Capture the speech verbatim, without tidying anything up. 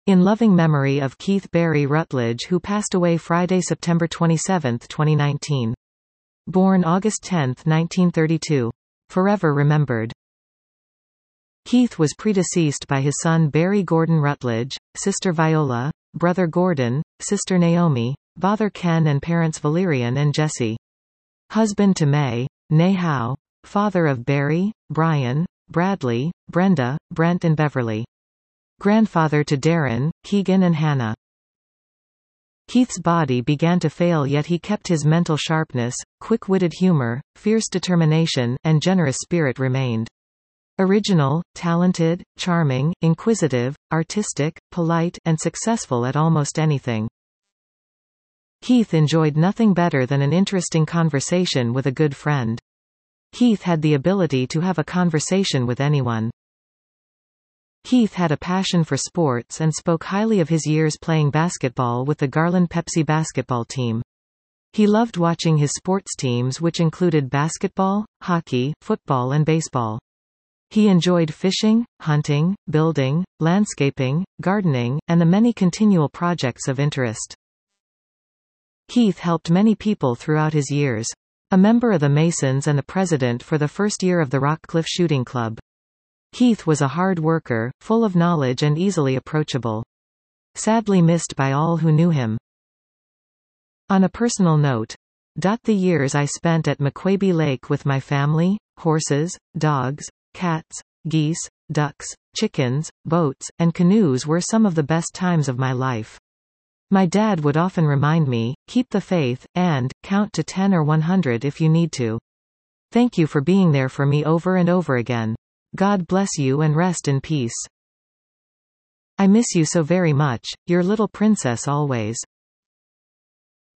In loving memory of Keith Barry Rutledge, who passed away Friday, September twenty-seventh, twenty nineteen. Born August tenth, nineteen thirty-two. Forever remembered. Keith was predeceased by his son Barry Gordon Rutledge, sister Viola, brother Gordon, sister Naomi, father Ken and parents Valerian and Jesse. Husband to May, née Howe, father of Barry, Brian, Bradley, Brenda, Brent and Beverly. Grandfather to Darren, Keegan and Hannah. Keith's body began to fail, yet he kept his mental sharpness, quick-witted humor, fierce determination, and generous spirit remained. Original, talented, charming, inquisitive, artistic, polite, and successful at almost anything. Keith enjoyed nothing better than an interesting conversation with a good friend. Keith had the ability to have a conversation with anyone. Keith had a passion for sports and spoke highly of his years playing basketball with the Garland Pepsi basketball team. He loved watching his sports teams, which included basketball, hockey, football and baseball. He enjoyed fishing, hunting, building, landscaping, gardening, and the many continual projects of interest. Keith helped many people throughout his years. A member of the Masons and the president for the first year of the Rockcliffe Shooting Club. Keith was a hard worker, full of knowledge and easily approachable. Sadly missed by all who knew him. On a personal note. The years I spent at McQuaby Lake with my family, horses, dogs, cats, geese, ducks, chickens, boats, and canoes were some of the best times of my life. My dad would often remind me, keep the faith, and, count to ten or one hundred if you need to. Thank you for being there for me over and over again. God bless you and rest in peace. I miss you so very much, your little princess always.